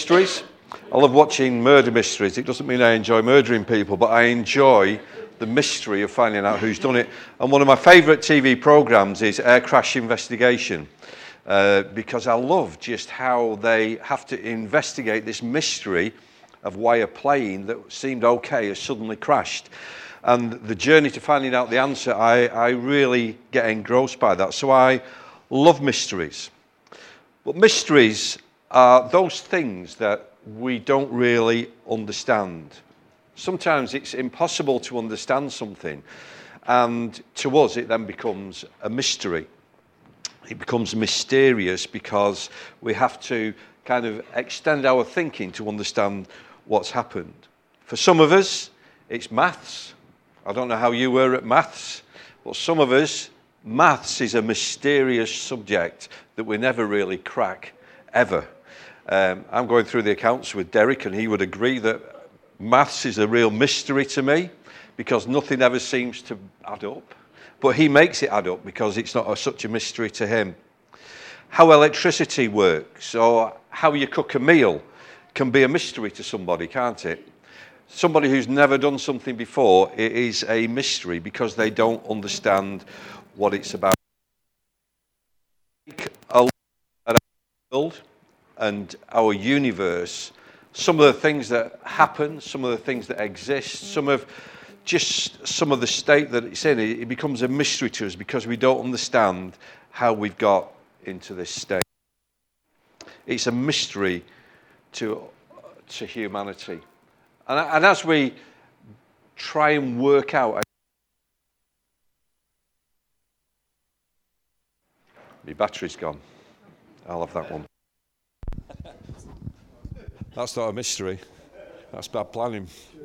mysteries. I love watching murder mysteries. It doesn't mean I enjoy murdering people, but I enjoy the mystery of finding out who's done it. And one of my favourite TV programmes is Air Crash Investigation, because I love just how they have to investigate this mystery of why a plane that seemed okay has suddenly crashed. And the journey to finding out the answer, I really get engrossed by that. So I love mysteries. But mysteries are those things that we don't really understand. Sometimes it's impossible to understand something, and to us it then becomes a mystery. It becomes mysterious because we have to kind of extend our thinking to understand what's happened. For some of us, it's maths. I don't know how you were at maths, but some of us, maths is a mysterious subject that we never really crack, ever. I'm going through the accounts with Derek, and he would agree that maths is a real mystery to me because nothing ever seems to add up. But he makes it add up because it's not such a mystery to him. How electricity works or how you cook a meal can be a mystery to somebody, can't it? Somebody who's never done something before, it is a mystery because they don't understand what it's about. A look at our world and our universe, some of the things that happen, some of the things that exist, some of the state that it's in, it becomes a mystery to us because we don't understand how we've got into this state. It's a mystery to humanity. And as we try and work out... My battery's gone. I'll have that one. That's not a mystery. That's bad planning.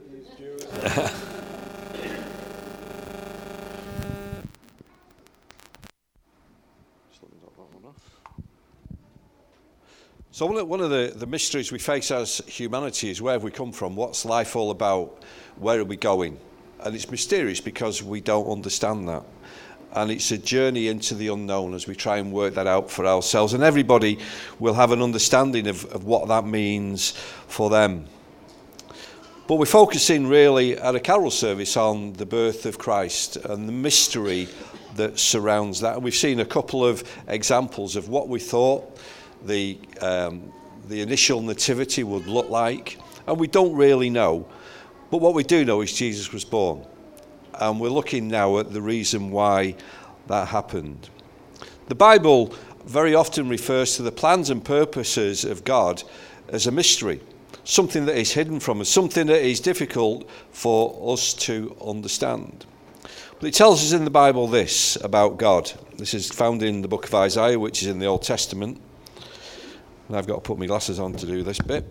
So one of the mysteries we face as humanity is where have we come from? What's life all about? Where are we going? And it's mysterious because we don't understand that. And it's a journey into the unknown as we try and work that out for ourselves. And everybody will have an understanding of what that means for them. But we're focusing really at a carol service on the birth of Christ and the mystery that surrounds that. And we've seen a couple of examples of what we thought the initial nativity would look like. And we don't really know. But what we do know is Jesus was born. And we're looking now at the reason why that happened. The Bible very often refers to the plans and purposes of God as a mystery, something that is hidden from us, something that is difficult for us to understand. But it tells us in the Bible this about God. This is found in the book of Isaiah, which is in the Old Testament. And I've got to put my glasses on to do this bit.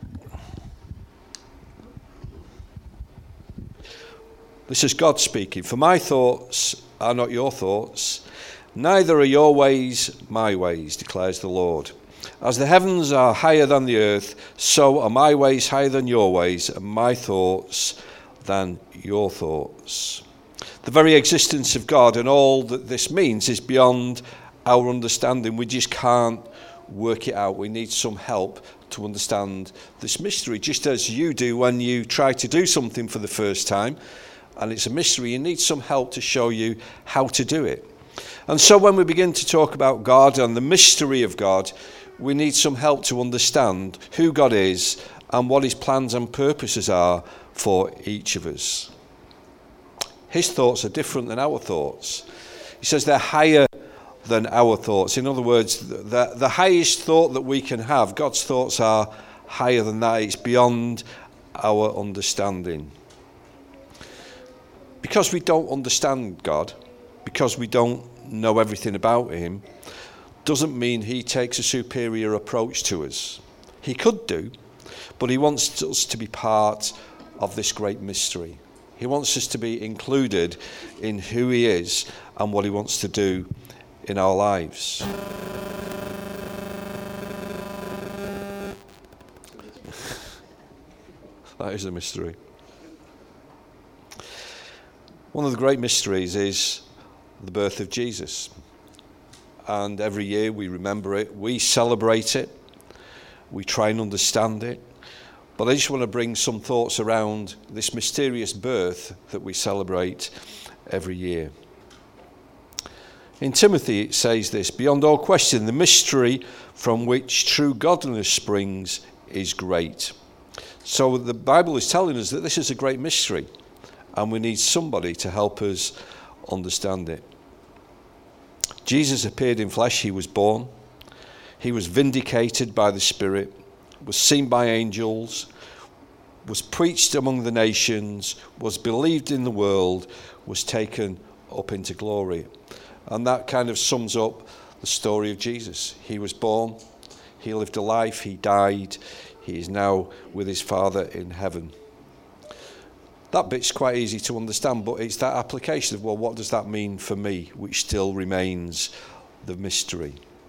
This is God speaking. For my thoughts are not your thoughts, neither are your ways my ways, declares the Lord. As the heavens are higher than the earth, so are my ways higher than your ways, and my thoughts than your thoughts. The very existence of God and all that this means is beyond our understanding. We just can't work it out. We need some help to understand this mystery, just as you do when you try to do something for the first time. And it's a mystery. You need some help to show you how to do it. And so when we begin to talk about God and the mystery of God, we need some help to understand who God is and what his plans and purposes are for each of us. His thoughts are different than our thoughts. He says they're higher than our thoughts. In other words, the highest thought that we can have, God's thoughts are higher than that. It's beyond our understanding. Because we don't understand God, because we don't know everything about him, doesn't mean he takes a superior approach to us. He could do, but he wants us to be part of this great mystery. He wants us to be included in who he is and what he wants to do in our lives. That is a mystery. One of the great mysteries is the birth of Jesus. And every year we remember it, we celebrate it, we try and understand it. But I just want to bring some thoughts around this mysterious birth that we celebrate every year. In Timothy it says this: beyond all question, the mystery from which true godliness springs is great. So the Bible is telling us that this is a great mystery, and we need somebody to help us understand it. Jesus appeared in flesh. He was born. He was vindicated by the Spirit, was seen by angels, was preached among the nations, was believed in the world, was taken up into glory. And that kind of sums up the story of Jesus. He was born, he lived a life, he died, he is now with his Father in heaven. That bit's quite easy to understand, but it's that application of, well, what does that mean for me, which still remains the mystery.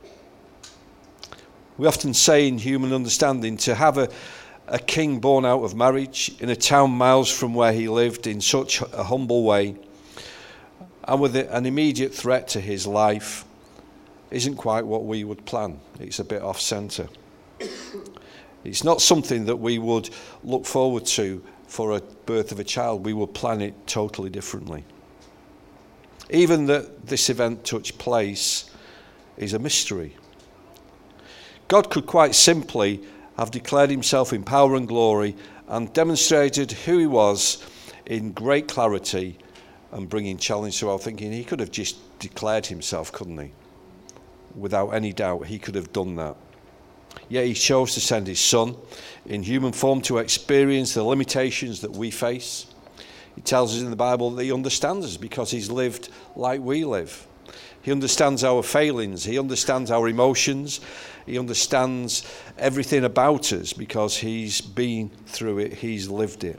We often say in human understanding, to have a king born out of marriage in a town miles from where he lived in such a humble way, and with an immediate threat to his life, isn't quite what we would plan. It's a bit off centre. It's not something that we would look forward to for a birth of a child. We would plan it totally differently. Even that this event took place is a mystery. God could quite simply have declared himself in power and glory and demonstrated who he was in great clarity and bringing challenge to our thinking. He could have just declared himself, couldn't he? Without any doubt, he could have done that. Yet he chose to send his son in human form to experience the limitations that we face. He tells us in the Bible that he understands us because he's lived like we live. He understands our failings. He understands our emotions. He understands everything about us because he's been through it. He's lived it.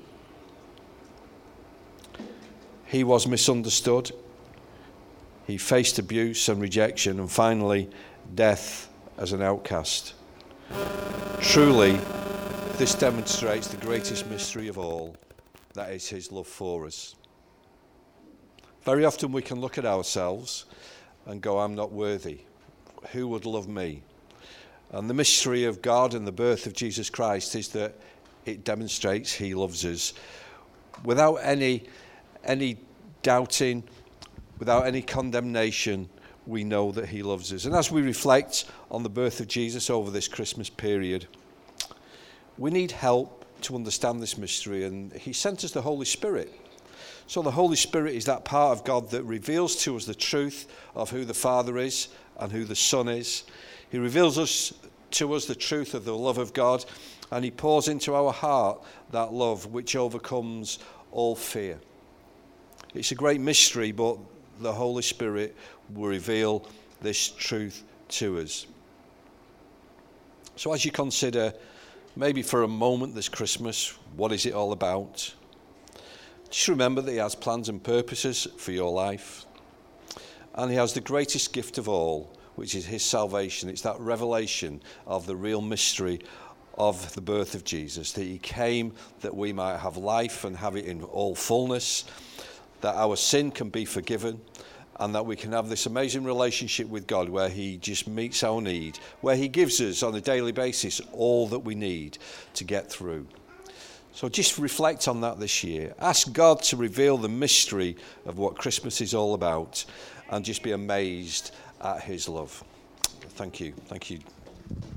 He was misunderstood. He faced abuse and rejection, and finally death as an outcast. Truly, this demonstrates the greatest mystery of all, that is his love for us. Very often we can look at ourselves and go, I'm not worthy. Who would love me? And the mystery of God and the birth of Jesus Christ is that it demonstrates he loves us without any doubting, without any condemnation. We know that he loves us. And as we reflect on the birth of Jesus over this Christmas period, we need help to understand this mystery, and he sent us the Holy Spirit. So the Holy Spirit is that part of God that reveals to us the truth of who the Father is and who the Son is. He reveals to us the truth of the love of God, and he pours into our heart that love which overcomes all fear. It's a great mystery, but the Holy Spirit will reveal this truth to us. So as you consider, maybe for a moment this Christmas, what is it all about? Just remember that he has plans and purposes for your life. And he has the greatest gift of all, which is his salvation. It's that revelation of the real mystery of the birth of Jesus, that he came that we might have life and have it in all fullness, that our sin can be forgiven, and that we can have this amazing relationship with God where he just meets our need, where he gives us on a daily basis all that we need to get through. So just reflect on that this year. Ask God to reveal the mystery of what Christmas is all about, and just be amazed at his love. Thank you. Thank you.